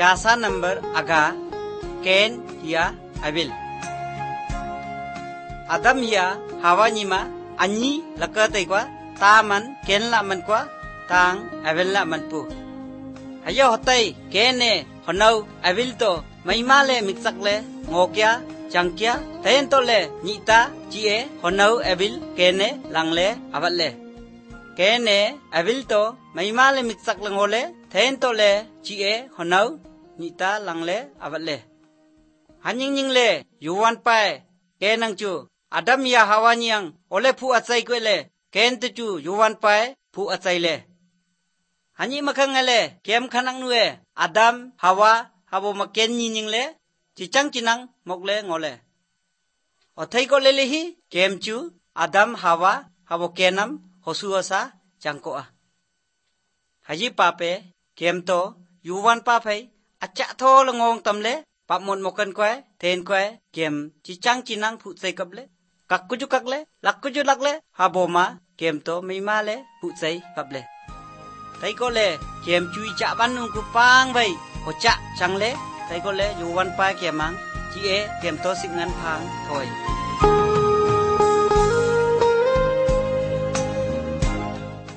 jasa number aga Ken ya Abil. Adam ya Hawa nyima anyi lakatai kwa taman Ken la man kwa tang Abil la man pu. Hayo hotai Kene honau Abil to maima le miksak le ngokya changkya tayen to le nyita chie honau Abil Kene lang le abat le. Kene Abil to maima le miksak le ngole tayen to le chie honau nyita lang le abat le. Hanying nying le yuwan pai Kenang chu Adam ya Hawa nyang ole pu atsai kwe le Ken tu chu yuwan pai pu atsai le. Hanyi makang le kem khanang nuwe Adam Hawa habo maken nying le chichang chinang mok le ngole. Othai ko le hi kem chu Adam Hawa habo kenam hosu asa changko a. Haji pape kem to yuwan pa phai acha tho le ngong tam le pap mon mokan kwe ten kwe kem chichang chinang phu sai kap le kak kuju kak le lak kuju lak le habo ma kem to meima le phu sai kap le. Thai ko le kem chui cha ban nung ku pang vai ho cha chang le thai ko le yuwan pa kemang chi e kem to sing ngan phang thoi.